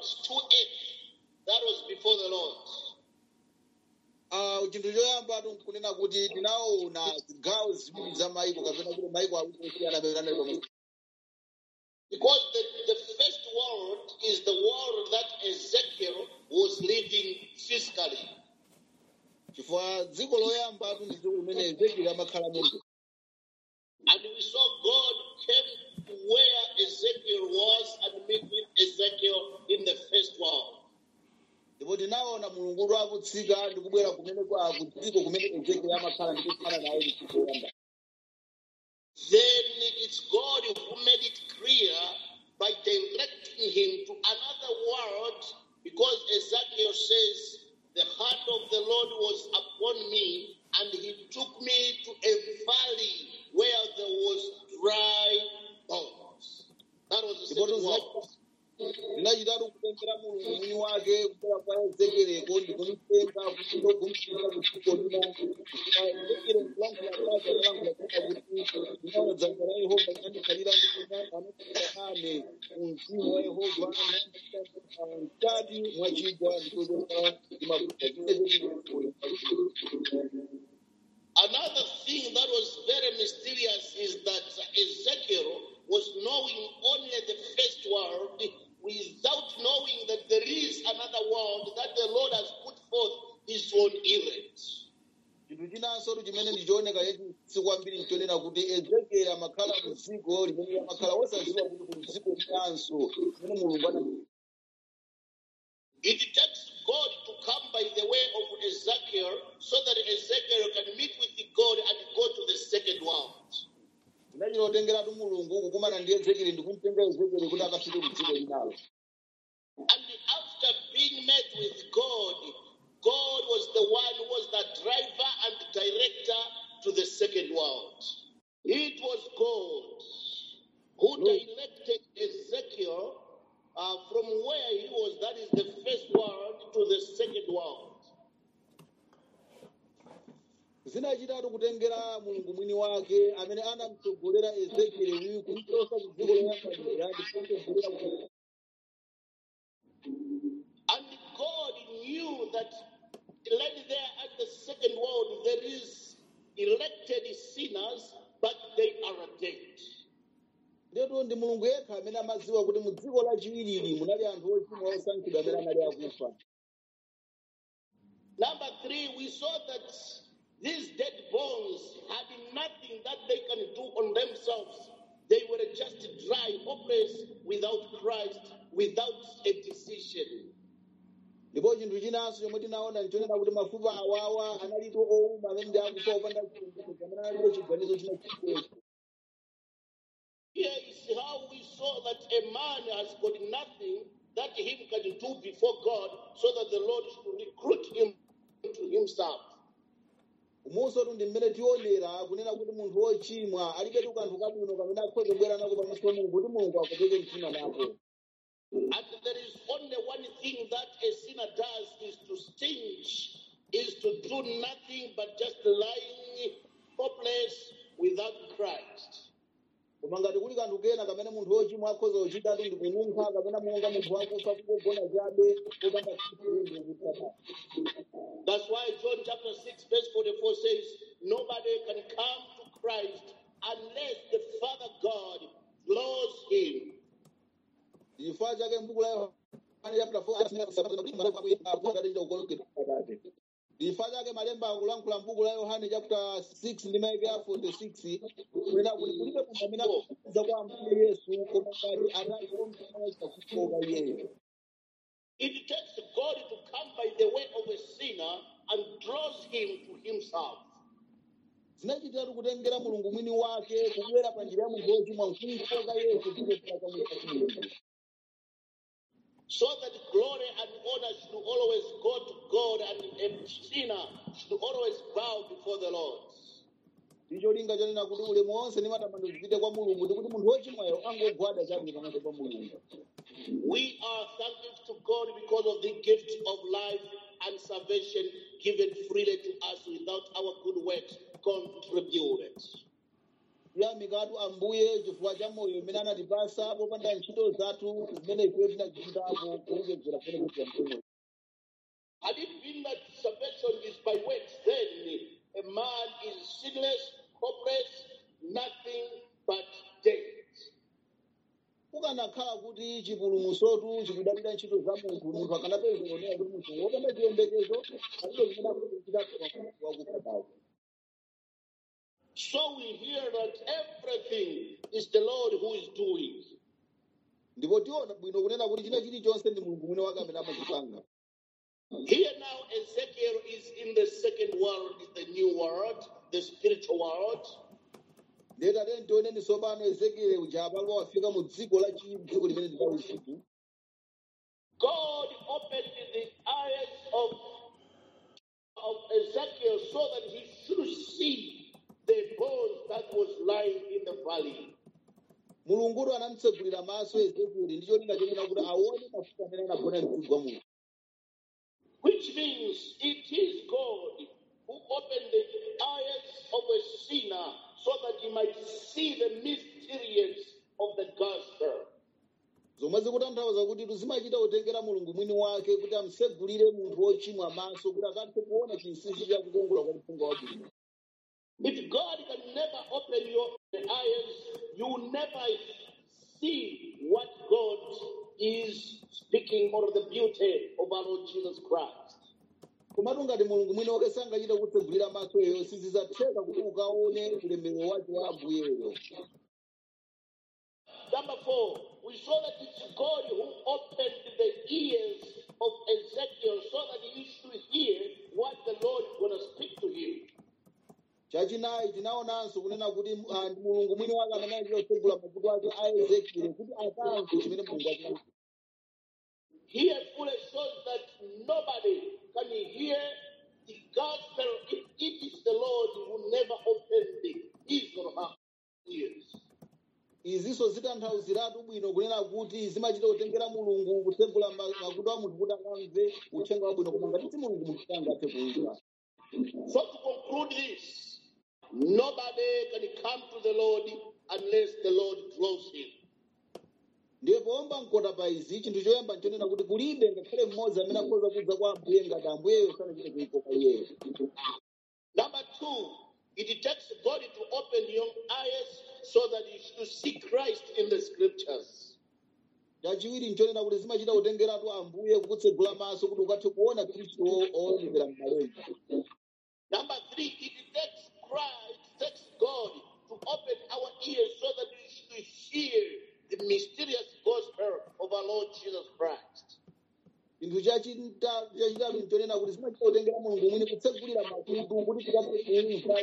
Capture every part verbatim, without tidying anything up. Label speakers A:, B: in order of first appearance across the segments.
A: was two earth. That was before the Lord.
B: Ah, chinthu choyamba tikunena kuti tinaona zigawo ziwiri za maiko kapena kuti maiko awiri osiyana pamene pamwe.
A: Because the, the first world is the world that Ezekiel was living physically.
B: Chifukwa dziko loyamba ndi dziko limene Ezekiel amakhala muno.
A: And we saw God came to where Ezekiel was and met with Ezekiel in the first world.
B: Ndipo tinaona mulungu akutsika ndi kubwera kumene kwa kudziko kumene Ezekiel amakhala ndi kukhala naye mdziko loyamba.
A: Then it's God who made it clear by directing him to another world, because Ezekiel says, the hand of the Lord was upon me, and he took me to a valley where there was dry bones. That was the second world.
B: Ndinachitatu kutengera mulungu mwini wake kupera kwa Ezekieleko ndi kumitenga kuchindo kumitenga kuchiko lina Ezekiel mkulankhula kwaza kulankhula kuti ndinaona dzanja la Yehova linandikhalira ndikuona anachita ane mzimu wa Yehova mkati mwa chigwa ndikuzoka imafuta.
A: Another thing that was very mysterious is that Ezekiel was knowing only the first world without knowing that there is another world that the Lord has put forth his own errand.
B: Chinthu chinanso chimene ndichooneka yechi sikwambiri nchonena kuti Ezekiel amakhala mdziko limene amakhala wosadziwa kuti ku mdziko linanso limene mulungu ana.
A: It takes God to come by the way of Ezekiel so that Ezekiel can meet with God and go to the second world.
B: Ndachinotengeratu mulungu kukumana ndi Ezekiel ndikumtenga Ezekiel kuti akafike kudziko linalo.
A: And after being met with God, God was the one who was the driver and director to the second world. It was God who directed Ezekiel uh, from where he was, that is the first world, to the second world.
B: Zinachitatu kutengera mulungu mwini wake amene anamtsogolera Ezekiel uyu kumchosa kudziko loyamba lija ndikumtsogolera ku.
A: And God knew that right there at the second world there is elected sinners, but they are dead.
B: Ndeto ndi mulungu yekha amene amadziwa kuti mu dziko lachiwiri munali anthu ochimwa osankhidwa amene anali akufa.
A: Number three, we saw that these dead bones had nothing that they can do on themselves. They were just dry, hopeless, without Christ, without a decision.
B: Ndipo chinthu chinanso chomwe tinaona nchonena kuti mafupa awawa analipo owuma amene ndi akufa opanda chiyembekezo amene analipo chiganizo china chilichonse.
A: Here is how we saw that a man has got nothing that him can do before God, so that the Lord should recruit him to himself.
B: Umunso ndi mmene tionera kunena kuti munthu wochimwa alibetu kanthu kabwino kamene akhoza kubwera nako pamaso pa Mulungu kuti Mulungu akupeke mtima nako.
A: And there is only one thing that a sinner does is to stinge, is to do nothing but just lying hopeless without Christ.
B: Koma ngati kuli kanthu kena kamene munthu wochimwa akhoza kuchitatu ndi kununkha kapena monga munthu wakufa kugona chabe popanda kuchitatu.
A: That's why John chapter six verse forty-four says, nobody can come to Christ unless the Father God draws him.
B: Chifukwa chake m'buku la Yohane chapter four chifukwa chake malemba akulankhula m'buku la Yohane chapter six ndi maike ya forty-six kunena kuti kulibe munthu amene akudza kwa Ambuye Yesu koma ngati atali omwe kufoka iyeyo.
A: It takes God to come by the way of a sinner and draws him to himself.
B: Zinachitatu kutengera mulungu mwini wake kubwera pa njira ya munthu wochimwa nkumfoka Yesu kupezera kwa Mulungu.
A: So that glory and honor should always go to God, and a sinner should always bow before the Lord.
B: Ndicho linga chanena kuti ulemu wonse ndi matamando zipite kwa Mulungu ndi kuti munthu wochimwayo angogwada chabe pamaso pa Mulungu.
A: We are thankful to God because of the gift of life and salvation given freely to us without our good works contributed.
B: kuyamikatu ambuye chifukwa cha moyo umene anatipasa popanda ntchito zathu zimene ife tinazichitapo kuonjezera pene kuti ambuye.
A: Had it been that salvation is by works, then a man is sinless, hopeless, nothing but dead.
B: Kukanakhala kuti chipulumutsotu chikudalira ntchito za munthu munthu akanapeza kuonera kuti munthu wopanda chiyembekezo alibe zimene akuchita wakufa basi.
A: So we hear that everything is the Lord who is doing.
B: Ndipo tiona bwino kunena kuti china chilichonse ndi mulungu mwini wake amene amachipanga.
A: Here now Ezekiel is in the second world, the new world, the spiritual world.
B: Leta tene tioneni tsopano Ezekiel uja apalo wafika mu dziko la chiyimbi, dziko limene ndi la usiku.
A: God opened the eyes of, of Ezekiel so that he should see the bones that was lying in the valley.
B: Mulunguyo anamtsegulira maso Ezekiel ndicho linga chonena kuti aone mafupa amene anagona mdzigwa muno.
A: Which means it is God who opened the eyes of a sinner so that he might see the mysteries of the gospel.
B: Zomwe zikutanthauza kuti tuzimachita kutengera mulungu mwini wake kuti amtsegulire munthu wochimwa maso kuti akathe kuona chinsinsi cha kukongola kwa mfungo wabwino.
A: If God can never open your eyes, you will never see what God is speaking or the beauty of our Lord Jesus Christ.
B: Komatu ngati mulungu mwini wake sangachita kutsegulira maso eyo sizidzatheka kuti ukaone ulemerero wake wa ambuyeyo.
A: Number four, we saw that it's God who opened the ears of Ezekiel so that he should hear what the Lord is going to speak to him.
B: Chachinayi tinaonanso kunena kuti ah, ndi mulungu mwini wake amene anachita kutsegula makutu ake a Ezekiel kuti akamve chimene mulungu akunena.
A: Here fully shows that nobody can hear the gospel if it is the Lord who never opened his or her ears.
B: Izinso zitanthauziratu bwino kunena kuti zimachita kutengera mulungu kutsegula ma- makutu a munthu kuti akamve uthenga wabwino koma ngati si mulungu munthu sangathe kumva.
A: So to conclude this, nobody can come to the Lord unless the Lord draws him.
B: Ndipo omba mkota pa izi chinthu choyamba nchonena kuti kulibe ngakhale mmodzi amene akhoza kudza kwa ambuye ngati ambuyeyo sanachite kuikoka iyeyo.
A: Number two, it takes God to open your eyes so that you should see Christ in the scriptures.
B: Chachiwiri nchonena kuti zimachita kutengeratu ambuye kukutsegula maso kuti ukathe kuona Khristu owonekera m'malemba.
A: Number three, it takes Christ, it takes God to open our ears so that we should hear the mysterious gospel of our Lord Jesus Christ.
B: Chinthu chachita- chachitatu nchonena kuti zimachita kutengera mulungu mwini kutsegulira makutu kuti tikathe kumva.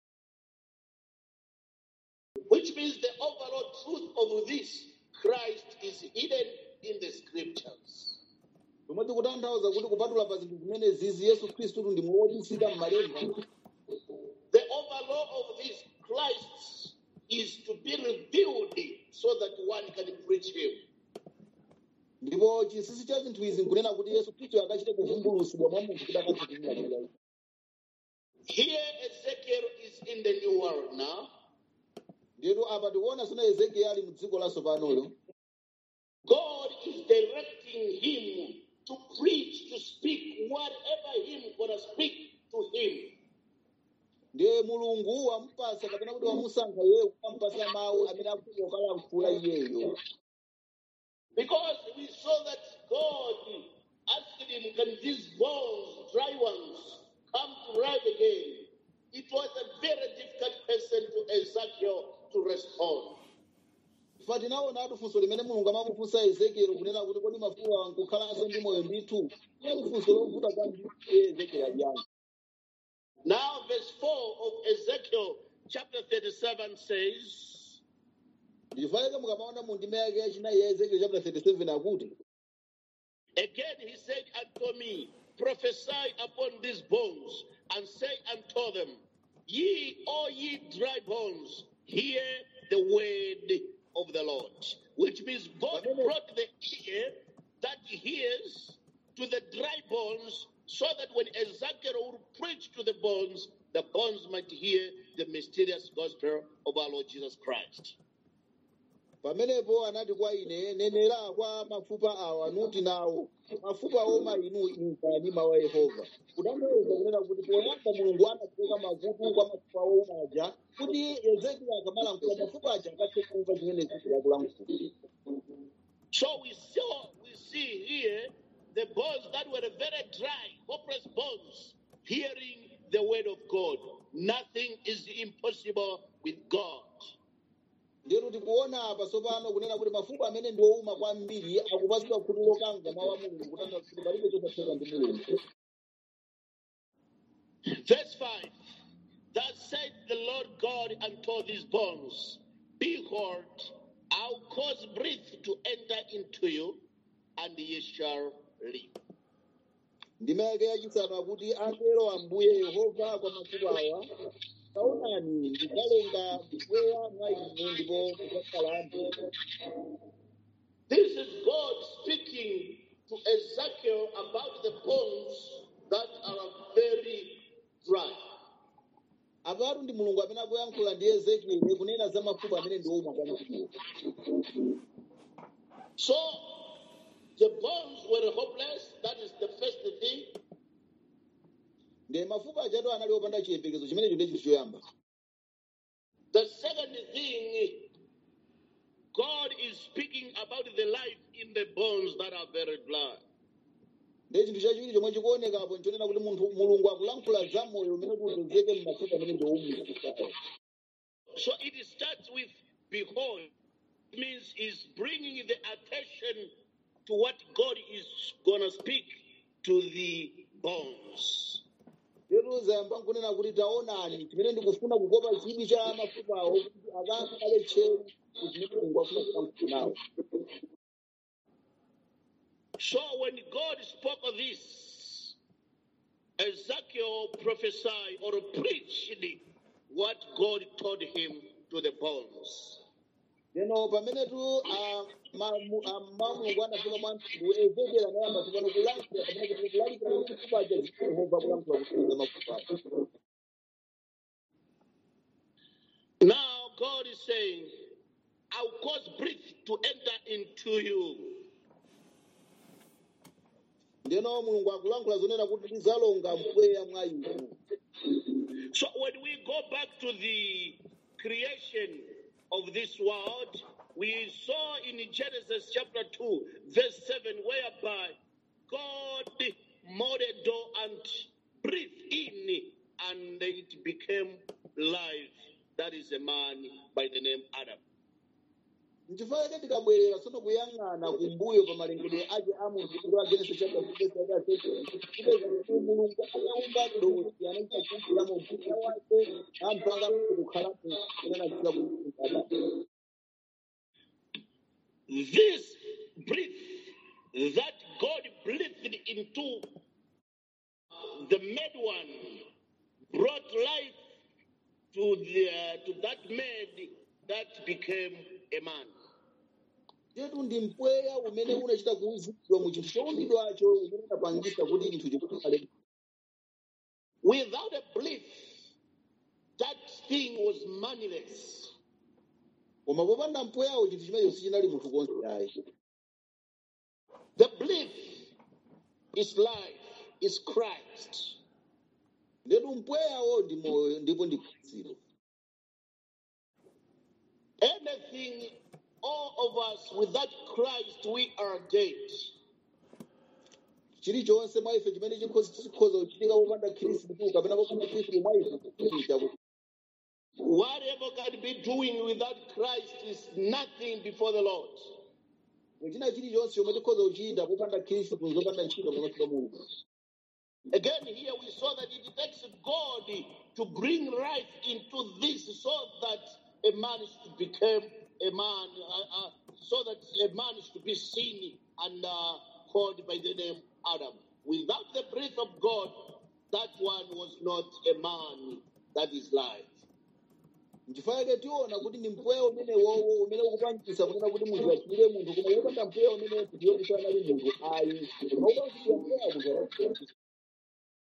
A: Which means the overall truth of this, Christ is hidden in the scriptures.
B: Zomwe zikutanthauza kuti kupatula pa zinthu zimene zizi Yesu Khristu ndi wobisika m'malemba.
A: The overlaw of this, Christ is to be revealed so that one can preach him.
B: Ndipo chinsinsi cha zinthu izi nkunena kuti Yesu Khristu akachite kuvumbulutsidwa mwa munthu kuti akathe kumva.
A: Here Ezekiel is in the new world now.
B: Ndipo apa tikuona sona Ezekiel ali mu dziko latsopano.
A: God is directing him to preach, to speak whatever him gonna speak to him.
B: Ndiye mulungu wamupasa kapena kuti wamusankha iyeyo kumpasa mawu amene akufuna kukayankhula iyeyo.
A: Because we saw that God asked him, can these bones, dry ones, come to life again? It was a very difficult question to Ezekiel to respond.
B: Ifa tinaonatu funso limene mulungu amamufunsa Ezekiel kunena kuti kodi mafuwa nkukhalanso ndi moyo ndithu. Iye funso lovuta kwambiri Ezekiel ajankha.
A: Now, verse four of Ezekiel chapter thirty-seven says,
B: Ndifaika mukamaona mu ndime yake yachinayi ya Ezekiel chapter thirty-seven akuti.
A: again he said unto me, prophesy upon these bones, and say unto them, ye, all ye dry bones, hear the word of the Lord. Which means God brought the ear that hears to the dry bones, so that when Ezekiel will preach to the bones, the bones might hear the mysterious gospel of our Lord Jesus Christ.
B: pamenepo anati kwa ine nenera kwa mafupa awa nuti nawo mafupa oma inu imvani mawu a Yehova kutanthauza kunena kuti poyamba mulungu anatseka makutu kwa mafupa oma aja kuti Ezekiel akamalankhula mafupa aja akathe kumva zimene Ezekiel akulankhula.
A: So we saw, we see here the bones that were very dry, hopeless bones, hearing the word of God. Nothing is impossible with God.
B: Ndero tikuona apa tsopano kunena kuti mafupa amene ndi ouma kwambiri akupatsidwa khutu lokamva mawu a Mulungu kutanthauza kuti palibe chosatheka ndi Mulungu.
A: Verse five. Thus said the Lord God unto these bones, behold, I'll cause breath to enter into you, and ye shall live.
B: Ndime yake yachisanu akuti atero Ambuye Yehova kwa mafupa awa taonani ndidzalenga mpweya mwa inu ndipo mudzakhala moyo.
A: This is God speaking to Ezekiel about the bones that are very dry.
B: Apatu ndi Mulungu amene akuyankhula ndi Ezekiel kunena za mafupa amene ndi ouma kwambiri.
A: So the bones were hopeless. That is the first thing.
B: Ndi mafupa ajatu anali opanda chiyembekezo chimenecho ndi chinthu choyamba.
A: The second thing, God is speaking about the life in the bones that are very dry.
B: Ndi chinthu chachiwiri chomwe chikuonekapo nchonena kuti munthu Mulungu akulankhula za moyo umene kudzozeke m'mafupa amene ndi ouma.
A: So it starts with behold. It means is bringing the attention to what God is going to speak to the bones.
B: Lero zayamba nkunena kuti taonani chimene ndikufuna kukopa chidwi cha mafupawo kuti akakhale tcheru kuti Mulungu afuna kulankhula nawo.
A: So when God spoke of this, Ezekiel prophesied or preached what God told him to the bones.
B: Lero pamene tu Mulungu anafika mwa mtundu Ezekiel anayamba tsopano kulankhula pamene kuti kulankhula kuti mafupa aja Yehova kulankhula kuti mafupa.
A: Now God is saying, I'll cause breath to enter into you.
B: Ndeno Mulungu akulankhula zonena kuti ndizalonga mpweya mwa inu.
A: So when we go back to the creation of this world, we saw in Genesis chapter two, verse seven, whereby God molded and breathed in, and it became life. That is a man by the name Adam.
B: Nchifukwa chake tikabwerera tsono kuyang'ana kumbuyo pa malengedwe ake a munthu kwa Genesis chapter two verse thirty-eight kuti Mulungu anaumba dothi anachita kumpulamo mpweya wake ampanga kukhalapo kunena chila kuti.
A: This breath that God breathed into the made one brought life to the uh, to that maid that became a man.
B: Jetu ndi mpweya umene unachita kuuzidwa mu chinthu chowumbidwacho umene unapangisa kuti chinthu chikukhale.
A: Without a breath, that thing was manifest.
B: Koma popanda mpweyawo chinthu chimenecho sichinali munthu konse ayi.
A: The breath is life, is Christ.
B: Ndetu mpweyawo ndi moyo ndipo ndi Khristu.
A: Anything, all of us, without Christ, we are dead.
B: Chilichonse mwa ife chimene chikhoza kuchitika popanda Khristu kapena popanda Khristu mwa ife.
A: Whatever can be doing without Christ is nothing before the Lord.
B: China chilichonse chomwe tikhoza kuchita popanda Khristu kuzopanda ntchito pamaso pa Mulungu.
A: Again, here we saw that it takes God to bring life into this so that a man is to become a man, uh, uh, so that a man is to be seen and uh, called by the name Adam. Without the breath of God, that one was not a man, that is life.
B: Nchifukwa tiona kuti ni mpweya umene wowo umene ukupangisa kunena kuti munthu achire munthu koma ukapanda mpweya umene ndiyo kuti anali munthu ayi. Koma ukapanda mpweya munthu.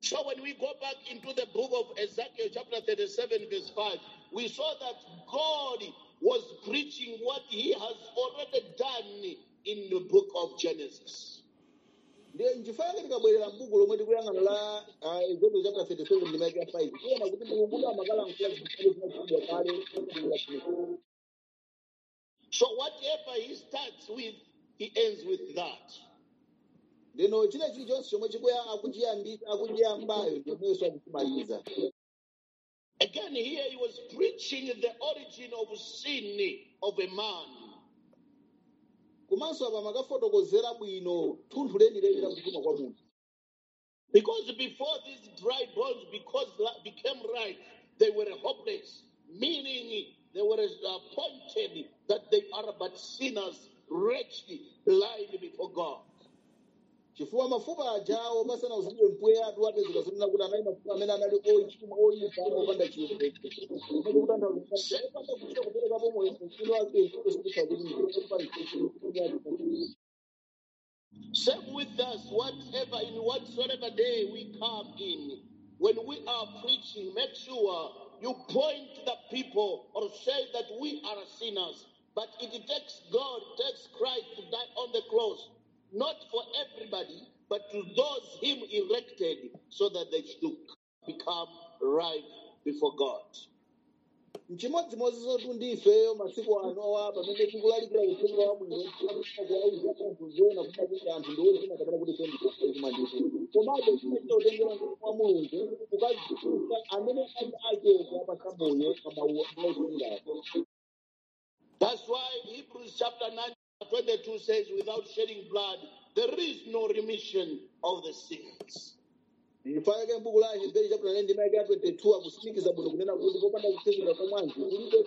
A: So when we go back into the book of Ezekiel, chapter thirty-seven, verse five, we saw that God was preaching what he has already done in the book of Genesis.
B: ndiye nchifukwa tikabwerera m'buku lomwe tikuyang'ana la ah, Ezekiel chapter thirty-seven ndi vesi five tiona kuti mulungu amakalankhula zimene zinachitidwa kale kuchokera ku-
A: So whatever he starts with, he ends with that.
B: ndeno china chilichonse chomwe chikuya akuchiyambisa akuchiyambayo ndimwenso akuchimaliza.
A: Again, here he was preaching the origin of sin of a man.
B: komanso apa makafotokozera bwino thunthu lenileni la kuchimwa kwa munthu.
A: Because before these dry bones because became ripe, they were hopeless, meaning they were appointed that they are but sinners, wretched, blind before God.
B: chifukwa mafupa ajawo pasana uzidwe mpweya atiwapezeka zonena kuti anali mafupa amene anali ochimwa oyipa opanda chiyembekezo. Kumene kutanthauza kuti opanda kuchita kuperekapo moyo mkulu wake chikosikusa kuti ndi
A: Same with us, whatever in whatsoever day we come in, when we are preaching, make sure you point the people or say that we are sinners. But it takes God, it takes Christ to die on the cross, not for everybody, but to those him elected, so that they should become right before God.
B: mchimodzimodzi zoti ndifeyo masiku anowa pamene tikulalikira uthenga wabwino kuwauza anthu zoona kuda kuti anthu ndiozina kapena kuti sendikuma ndito komabe chimene utengera kwa mulungu ukazikusa amene ali achoka pasamoyo pamawu autengako.
A: That's why Hebrews chapter nine, twenty-two says, without shedding blood, there is no remission of the sins.
B: ndifake m'buku la Aheberi chapter nine ndi vesi twenty-two akutsimikiza bwino kunena kuti popanda kutsegula kwa mwazi kulibe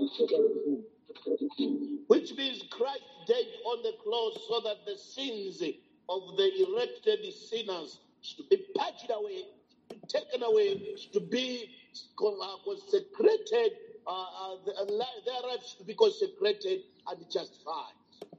A: Which means Christ died on the cross so that the sins of the elected sinners should be purged away, taken away, to be uh, consecrated, uh, uh, the- uh, li- their lives to be consecrated and justified.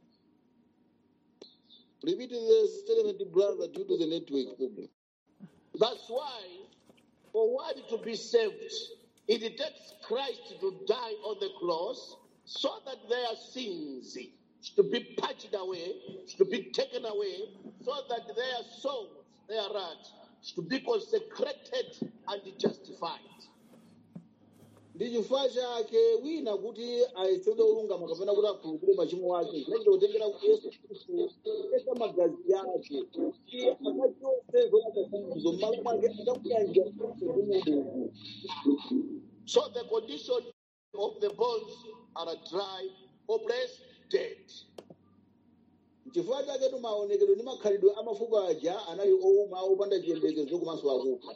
B: repeat the statement brother due to the network problem.
A: That's why, for one to be saved, it takes Christ to die on the cross so that their sins should be purged away, should be taken away, so that their souls, their hearts, should be consecrated and justified.
B: ndi chifukwa chake wina kuti ayesedwe olungama kapena kuti akhululukire machimo ake zinacho kutengera kuti yesu khristu kutesa magazi yake iye akachotse zonakasanizo m'malo mwake akakuyanjira kuti mulungu.
A: So the condition of the bones are dry, hopeless, dead.
B: chifukwa chake tumaonekedwe ndi makhalidwe amafupa aja anali owuma opanda chiyembekezo komanso akufa.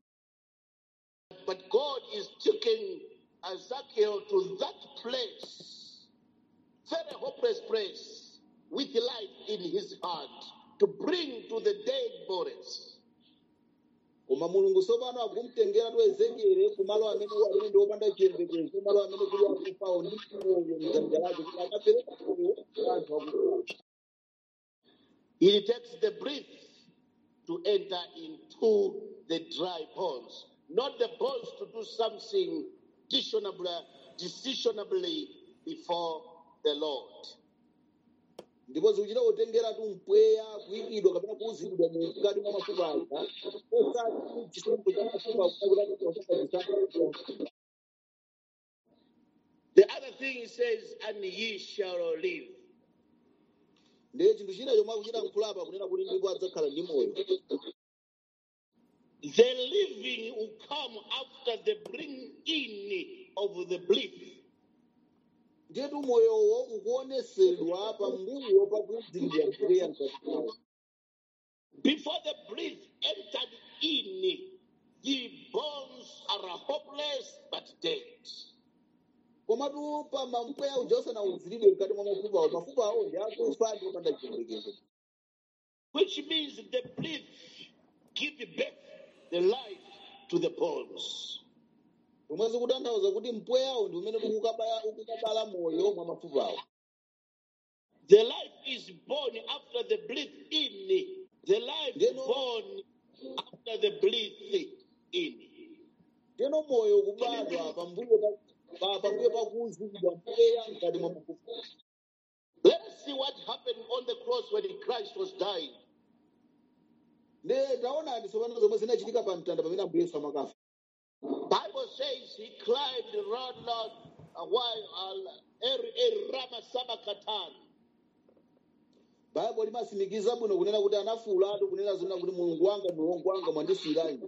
A: But God is taking Ezekiel to that place, very hopeless place, with life in his hand, to bring to the dead bodies.
B: koma mulungu tsopano akumtengera tu ezekiele kumalo amene amene ndi opanda chiyembekezo malo amene kuli akufawo ndi moyo mdzanja lake kuti akapereka moyo anthu akufa.
A: He takes the breath to enter into the dry bones, not the bones to do something dishonorably, decisionably before the Lord.
B: ndipo zikuchita kutengera tu mpweya kuyikidwa kapena kuuzidwa mukati mwa mafupa aja osati chisungo cha mafupa kuti
A: The other thing he says, and ye shall live.
B: ndiye chinthu china chomwe akuchita mkhulapa kunena kuti ndipo adzakhala ndi moyo.
A: The living will come after the bringing in of the breath.
B: ndiyetu moyowo ukuonesedwa pambuyo pakuudzidwa mpweya mkati mwawo.
A: Before the breath entered in, the bones are hopeless but dead.
B: komatu pa mpweya uja usanaudziridwe mkati mwa mafupawo mafupa awo ndi akufa ndi opanda chiyembekezo.
A: Which means the breath give birth, the life to the bones.
B: pomwe zikutanthauza kuti mpweyawo ndi umene ukukabala ukukabala moyo mwa mafupawo.
A: The life is born after the breath in. The life
B: Ndeno-
A: born after the breath in.
B: Teno moyo kubadwa pambuyo pa pa- pambuyo pakuuzidwa mpweya mkati mwa mafupa.
A: Let us see what happened on the cross when Christ was dying.
B: Ne taona ndisopano zomwe zinachitika pa mtanda pamene Ambuye Yesu amakafa.
A: Bible says he climbed around Lord a while er er Rama Sabakatan.
B: Baibulo limasimikiza bwino kunena kuti anafuwulatu kunena zina kuti Mulungu wanga Mulungu wanga mwandisiyira ine.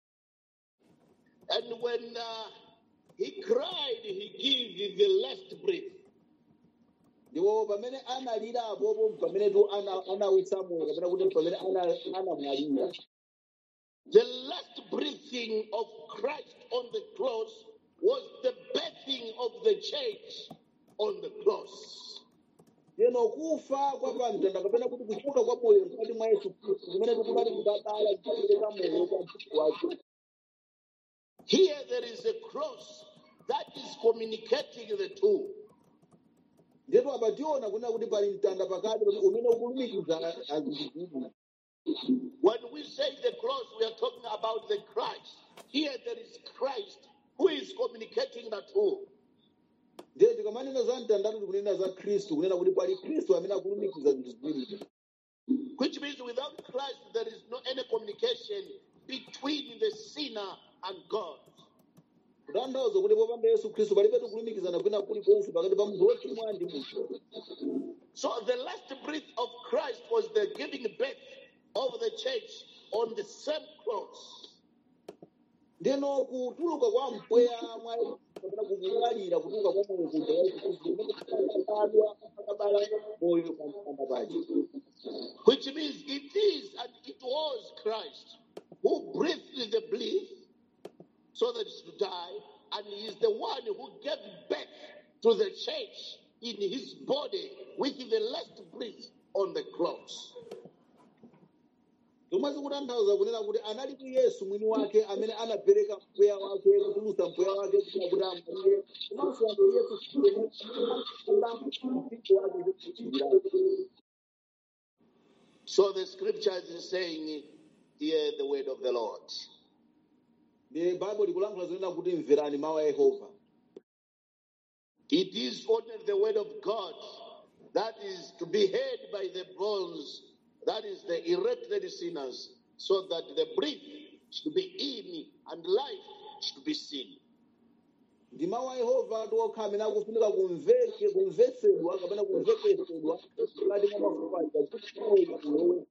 A: And when uh, he cried, he gave the last breath.
B: Ndipo pamene analira apopo pamene tu ana anawitsa moyo kapena kuti pamene ana anamwalira.
A: The last breathing of Christ on the cross was the birthing of the church on the cross.
B: Teno kufa kwa pa mtanda kapena kuti kuchoka kwa moyo mkati mwa Yesu Khristu kumene tikubali kubadala kupereka moyo kwa mpingo wake.
A: Here there is a cross that is communicating the two.
B: Ndipo apa tiona kunena kuti pali mtanda pakati umene ukulumikiza azizidwa.
A: When we say the cross, we are talking about the Christ. Here there is Christ who is communicating the two.
B: Ndiye tikamanena za mtandatu tikunena za Khristu kunena kuti pali Khristu amene akulumikiza zinthu ziwiri.
A: Which means without Christ, there is no any communication between the sinner and God.
B: Kutanthauza kuti popanda Yesu Khristu palibe kulumikizana kwina kulikonse pakati pa munthu wochimwa ndi munthu.
A: So the last breath of Christ was the giving birth of the church on the same cross.
B: Ndeno kutuluka kwa mpweya mwa kapena kukulalira kutuluka kwa moyo kuja wa Yesu Khristu kumene kukalabadwa akabala moyo pa mtanda paja.
A: Which means it is and it was Christ who breathed the breath so that it should die, and he is the one who gave birth to the church in his body with the last breath on the cross.
B: Tomwe zikutanthauza kunena kuti analipo Yesu mwini wake amene anapereka mpweya wake kutulutsa mpweya wake kuti kuti amwalire. Komanso amene Yesu Khristu.
A: So the scriptures is saying, hear the word of the Lord.
B: The Bible likulankhula zonena kuti mverani mawu a Yehova.
A: It is only the word of God that is to be heard by the bones, that is the erected sinners, so that the breath should be in and life should be seen.
B: Ndi mawu a Yehova ndi okha amene akufunika kumveke kumvetsedwa kapena kumvekesedwa pakati mwa mafupa aja kuti moyo ulowe.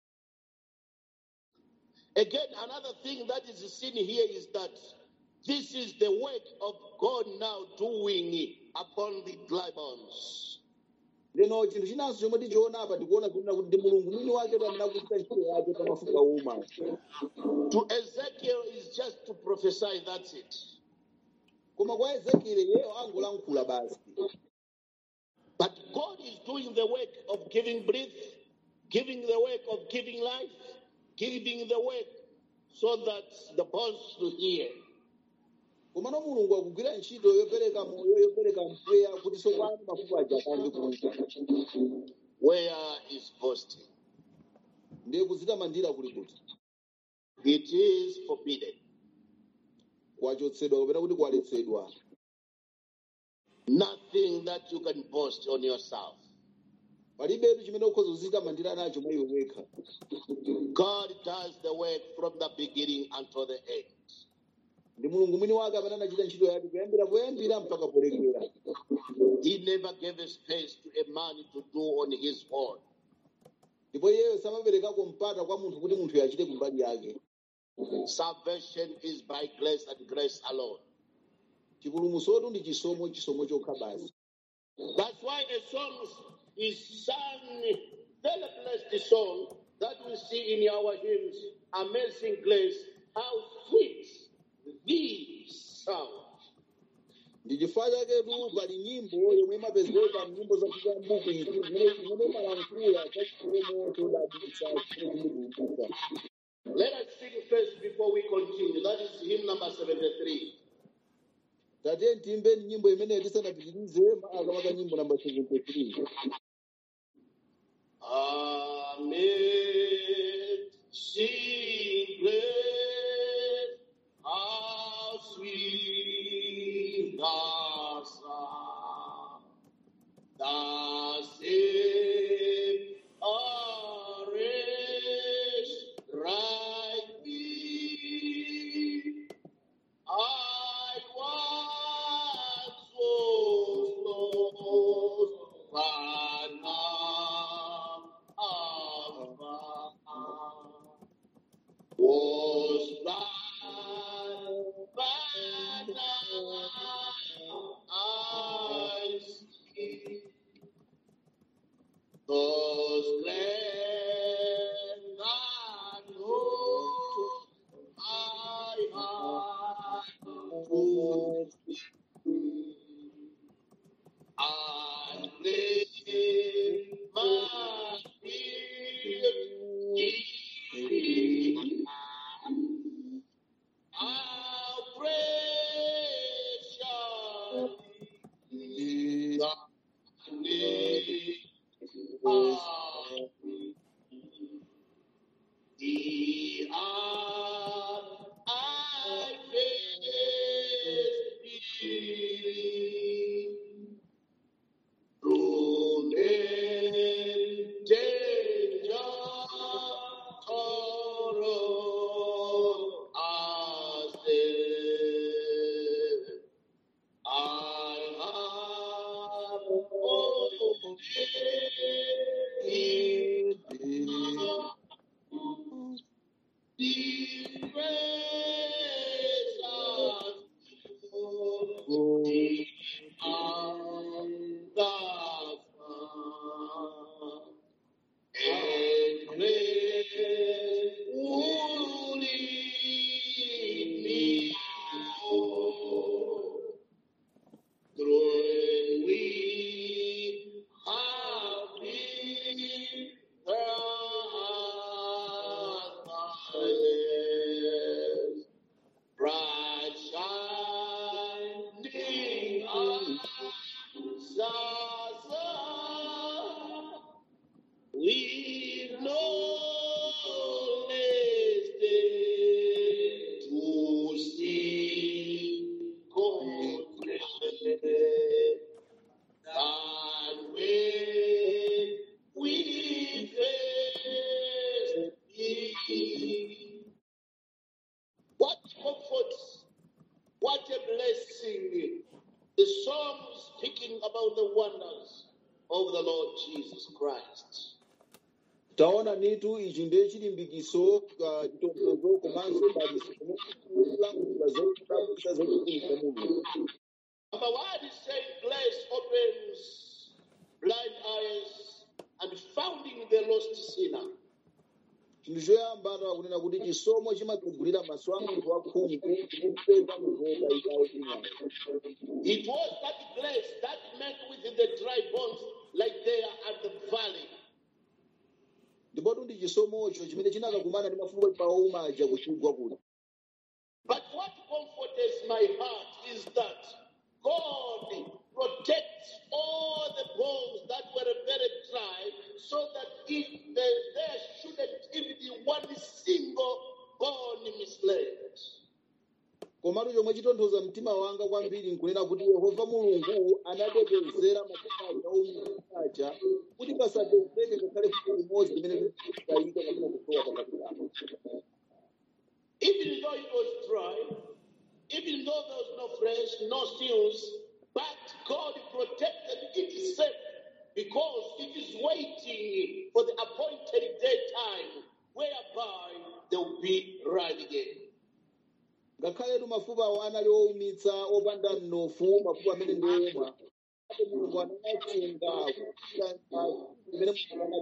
A: Again, another thing that is seen here is that this is the work of God now doing upon the dry bones.
B: Leno chinthu chinanso chomwe tichiona apa tikuona kunena kuti ndi Mulungu mwini wake amene akuchita ntchito yake pa mafupa owuma.
A: To Ezekiel is just to prophesy, that's it.
B: Koma kwa Ezekiel yeyo angolankhula basi.
A: But God is doing the work of giving breath, giving the work of giving life, giving the work so that the bones should hear.
B: Koma no Mulungu akugwira ntchito yopereka moyo yopereka mpweya kuti sopano mafupa aja akamve kumva.
A: Where is boasting?
B: Ndiye kudzitamandira kuli kuti.
A: It is forbidden.
B: Kwachotsedwa kapena kuti kwaletsedwa.
A: Nothing that you can boast on yourself.
B: Palibetu chimene ukhoza kudzitamandira nacho mwa iwe wekha.
A: God does the work from the beginning until the end.
B: Ndi Mulungu mwini wake amene anachita ntchito yake kuyambira poyambira mpaka polekera.
A: He never gave a space to a man to do on his own.
B: Ndipo iyeyo samaperekako mpata kwa munthu kuti munthu yachite kumbali yake.
A: Salvation is by grace and grace alone.
B: Chipulumutsotu ndi chisomo chisomo chokha basi.
A: That's why a song is sung, very blessed song that we see in our hymns, Amazing Grace, how sweet the sound.
B: Ndi chifukwa chaketu pali nyimbo yomwe imapezeka m'nyimbo za kukambuku izi imene imalankhula za chisomo chodabwitsa chimene.
A: Let us sing first before we continue. That is hymn number seventy-three.
B: Tatiye timbe nyimbo imene tisanapitirize akamaka nyimbo namba seventy-three.
A: Amazing grace. I lay my spirit in how precious thy name are. The art I face through danger, sorrow, as death. I have only the precious the and grace will lead me home. Through we have been the bright shining stars, we know less to see God's grace. And when we face Him, what comfort, what a blessing. The song speaking about the wonders of the Lord Jesus Christ.
B: taona nitu ichi ndiye chilimbikiso uh, chitonthozo komanso baliso kulankhula zokutambisa zokutumika Mulungu.
A: Number one is saying, grace opens blind eyes and founding the lost sinner.
B: Chinthu choyamba akunena kuti chisomo chimatsegulira maso a munthu wakhungu kupeza munthu wotayikawo chinyama.
A: It was that grace that met with the dry bones like they are at the valley.
B: Ndipotu ndi chisomocho chimene chinakakumana ndi mafupa pauma aja kuchigwa kuno.
A: But what comforts my heart is that God protects all the bones that were very dry so that if there, there shouldn't even be one single bone misled.
B: Komatu chomwe chitonthoza mtima wanga kwambiri nkunena kuti Yehova Mulungu anatetezera mafupa aja kuti pasapezeke ngakhale fupa limodzi limene likayika kapena kusowa pakati pawo.
A: Even though it was dry, even though there was no flesh, no seals, but God protected it safe because it is waiting for the appointed day time whereby they will be right again.
B: Ngakhaletu mafupa awo anali owumitsa opanda mnofu, mafupa amene ndi owuma. Ate Mulungu anasunga imene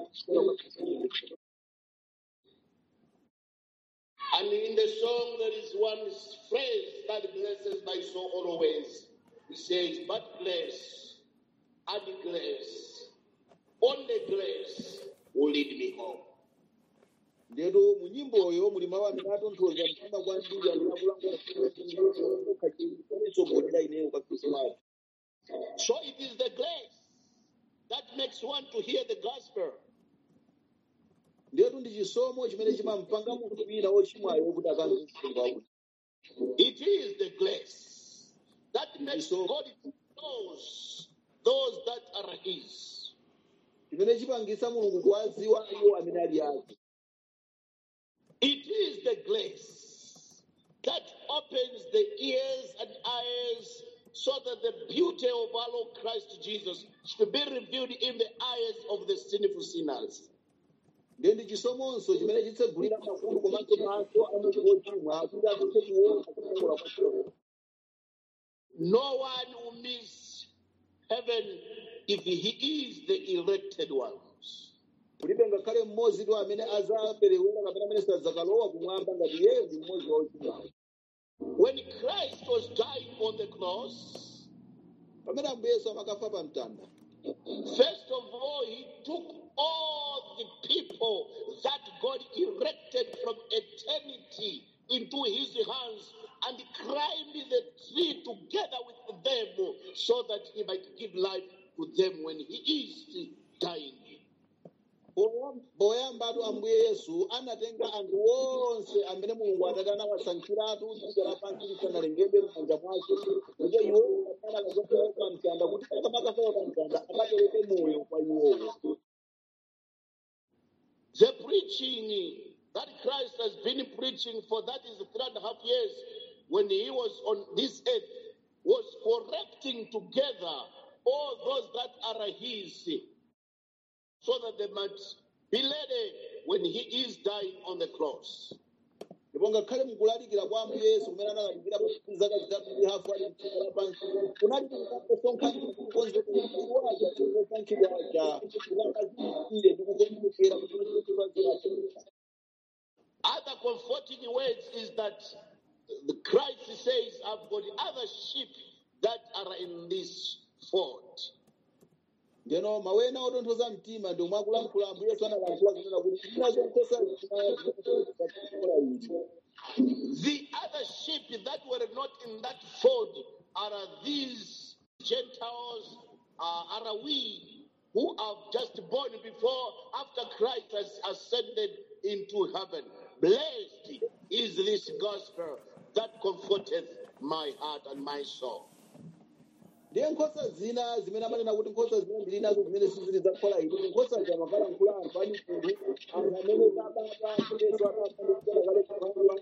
A: And in the song, there is one phrase that blesses my soul always. It says, but grace, and grace, only grace will lead me home.
B: Lero mu nyimboyo muli mawu amene atonthoza mtima kwambiri amene akulankhula kutsogolera ineyo kwa Khristu.
A: So it is the grace that makes one to hear the gospel.
B: Ndetu ndi chisomo chimene chimampanga munthu wina wochimwayo kuti akamve uthenga wabwino.
A: It is the grace that makes God knows those that are His.
B: Chimene chipangisa Mulungu kuwadziwa iwo amene ali ake.
A: It is the grace that opens the ears and eyes so that the beauty of our Lord Christ Jesus should be revealed in the eyes of the sinful sinners.
B: Ndiye ndi chisomonso chimene chitsegulira makutu komanso maso a munthu wochimwa kuti athe kuona kukongola kwa Mulungu.
A: No one will miss heaven if he is the elected ones.
B: Kulibe ngakhale mmodzi tu amene azaperewera kapena amene sadzakalowa kumwamba ngati iye ndi mmodzi wa ochimwayo.
A: When Christ was dying on the cross,
B: pamene ambuye yesu amakafa pa mtanda,
A: first of all, he took all the people that God erected from eternity into his hands and climbed the tree together with them so that he might give life to them when he is dying.
B: poyambatu ambuye yesu anatenga anthu onse amene mulungu atate anawasankhiratu dziko lapansi lisanalengedwe m'manja mwake, ndipo iwo amene akazopewa pa mtanda kuti akamakafa pa mtanda akapereke moyo kwa iwowo.
A: The preaching that Christ has been preaching for that is three and a half years when he was on this earth was correcting together all those that are his so that they might be ready when he is dying on the cross.
B: Ndipo ngakhale mukulalikira kwa ambuye yesu kumene analalikira pa zaka zitatu ndi hafu ali dziko lapansi, kunali kusonkhana kukonza kuwaja kusankhidwa aja kulangazire ndi kukomukira kuti
A: Other comforting words is that the Christ says, I've got other sheep that are in this fold.
B: Ndeno mawena otonthoza mtima ndi mwakulankhula ambuye yesu analankhula kunena kuti inazo nkhosa
A: the other sheep that were not in that fold are these Gentiles, uh, are we who have just born before, after Christ has ascended into heaven. Blessed is this gospel that comforteth my heart and my soul.
B: ndiye nkhosa zina zimene amanena kuti nkhosa zimene ndili nazo zimene sizili zakhala ine nkhosa zamakalankhula anthu a mitundu anthu amene zababa yesu anafanizira kale kukhangula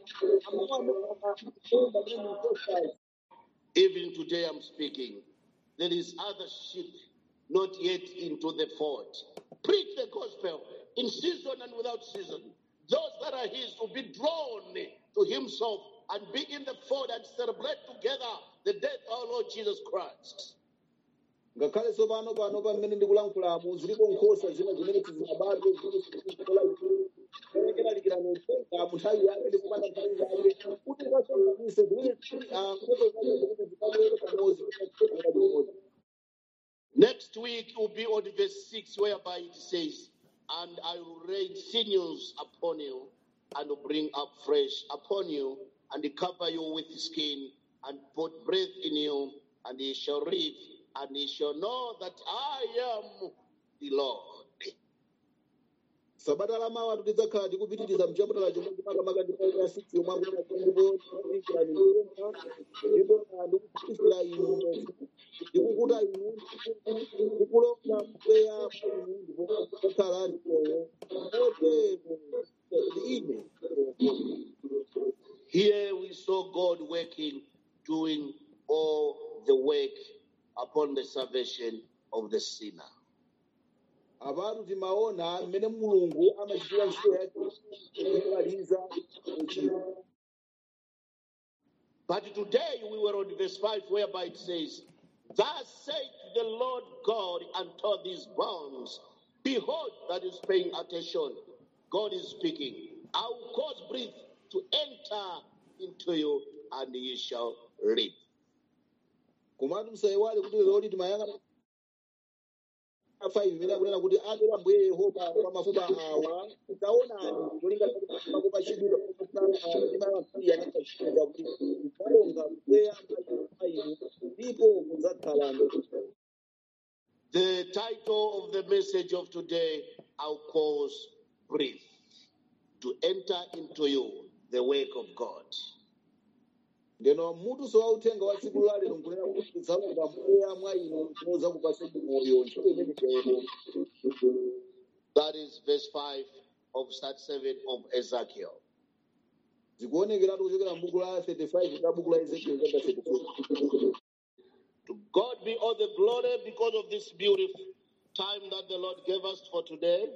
B: amene.
A: Even today I'm speaking, there is other sheep not yet into the fold. Preach the gospel in season and without season. Those that are his will be drawn to himself and be in the fold and celebrate together the death of our Lord Jesus Christ.
B: ngakhale tsopano pano pamene ndikulankhulamu zilipo nkhosa zina zimene sizinabadwe zimene mu nthawi yake ndi kupanda nthawi zake kuti ngasoanise zimene nkhosa zake zikabwere pamodzi.
A: Next week will be on verse six, whereby it says, and I will rain sinews upon you, and will bring up flesh upon you, and cover you with skin, and put breath in you, and ye shall live, and ye shall know that I am the Lord.
B: Sabata la mawa tulidzakhala tikupitiriza mchaputala chomwe chimakamaka ndi pa ya six yomwe akuna ndipo ikira ni ndipo ndikufikira inu ndikukuta inu ndikulonga mpweya inu ndipo kukhala ndikoyo ote ine.
A: Here we saw God working, doing all the work upon the salvation of the sinner.
B: Abantu timaona mmene mulungu amachitira ntchito yake kumaliza uchimo.
A: But today we were on verse five, whereby it says, thus saith the Lord God unto these bones, behold, that is paying attention. God is speaking. I will cause breath to enter into you, and ye shall live.
B: Komatu msayiwale kuti lero timayang'ana five imene akunena kuti adera mbuye Yehova pa mafupa awa taonani kulinga mafupa chidula imaya yanachita kuti kalonga mbuye ayi ndipo kudzakhala.
A: The title of the message of today, I'll cause breath to enter into you, the work of God.
B: Ndeno mutu so uthenga wa tsiku la lero nkunena kuti dzalonga mbuye mwa inu kunoza kupasa moyo ntchito imene chayemo.
A: That is verse five of thirty-seven of Ezekiel.
B: Zikuonekeratu kuchokera m'buku la thirty-five la buku la Ezekiel chapter thirty-four.
A: To God be all the glory because of this beautiful time that the Lord gave us for today.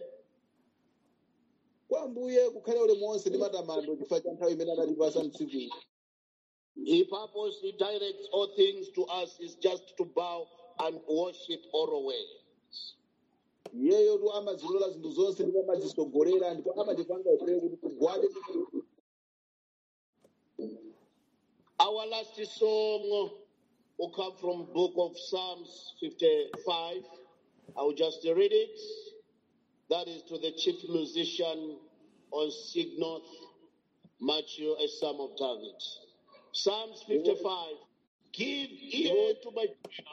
B: Kwa mbuye kukhale ulemu wonse ndi matamando chifukwa cha nthawi imene anatipasa mtsiku.
A: He purposely directs all things to us is just to bow and worship always.
B: Yeyo tu amazilola zinthu zonse ndipo amazisogolera ndipo amatipanga ife kuti tigwade.
A: I Our last song will come from book of Psalms fifty-five. I will just read it. That is to the chief musician on Signoth, Matthew, a Psalm of David. Psalms fifty-five. Give ear to my prayer,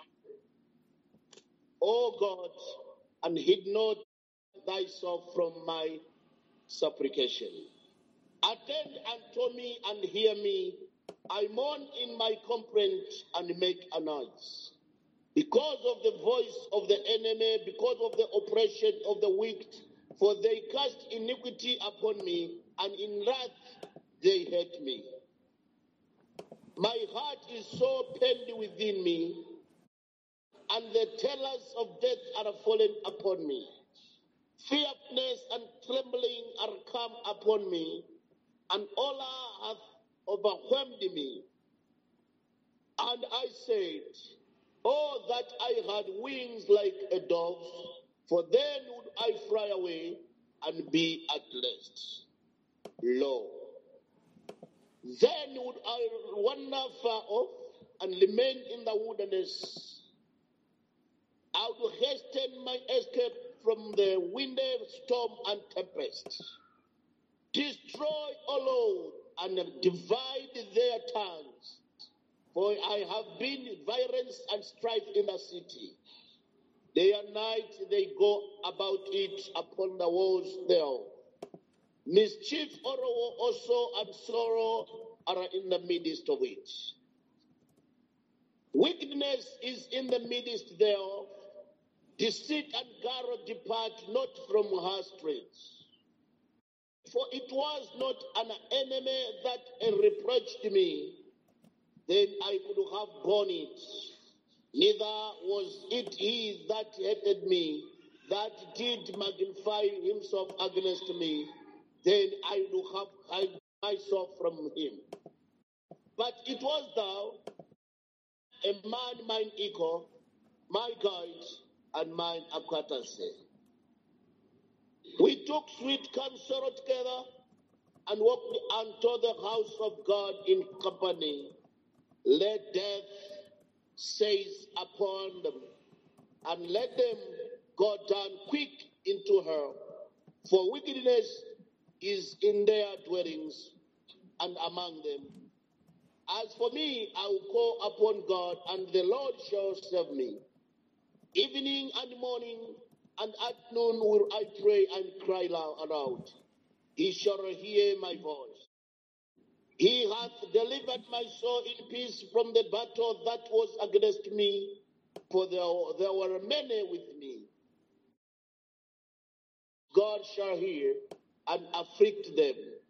A: O God, and hid not thyself from my supplication. Attend unto me and hear me. I mourn in my complaint and make a noise. Because of the voice of the enemy, because of the oppression of the wicked, for they cast iniquity upon me, and in wrath they hate me. My heart is so pained within me, and the terrors of death are fallen upon me. Fearfulness and trembling are come upon me, and horror hath overwhelmed me. And I said, oh, that I had wings like a dove, for then would I fly away and be at rest. Lo, then would I wander far off and remain in the wilderness. I would hasten my escape from the windy storm and tempest. Destroy, O Lord, and divide their tongues. For I have been violence and strife in the city. Day and night they go about it upon the walls thereof. Mischief also and sorrow are in the midst of it. Wickedness is in the midst thereof. Deceit and guile depart not from her streets. For it was not an enemy that reproached me, then I could have borne it. Neither was it he that hated me, that did magnify himself against me, then I would have hid myself from him. But it was thou, a man mine equal, my guide, and mine acquaintance. We took sweet counsel together and walked unto the house of God in company. Let death seize upon them, and let them go down quick into her. For wickedness is in their dwellings and among them. As for me, I will call upon God, and the Lord shall save me. Evening and morning and at noon will I pray and cry aloud. He shall hear my voice. He hath delivered my soul in peace from the battle that was against me, for there, there were many with me. God shall hear and afflict them.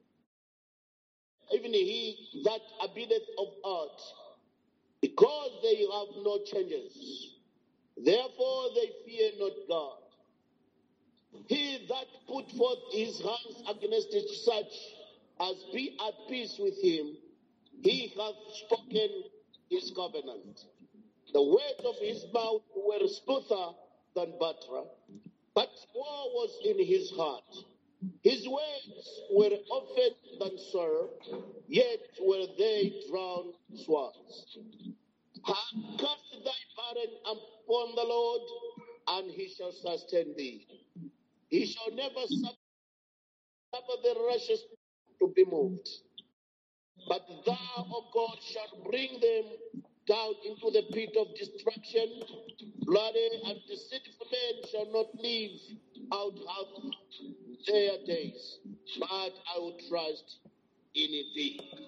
A: Even he that abideth of earth, because they have no changes. Therefore they fear not God. He that put forth his hands against such as be at peace with him, he hath spoken his covenant. The words of his mouth were smoother than butter, but war was in his heart. His words were often than sword, yet were they drawn swords. Cast thy burden upon the Lord, and he shall sustain thee. He shall never suffer the righteous to be moved. But thou, O God, shalt bring them down into the pit of destruction. Bloody and deceitful men shall not live out of their days, but I will trust in thee.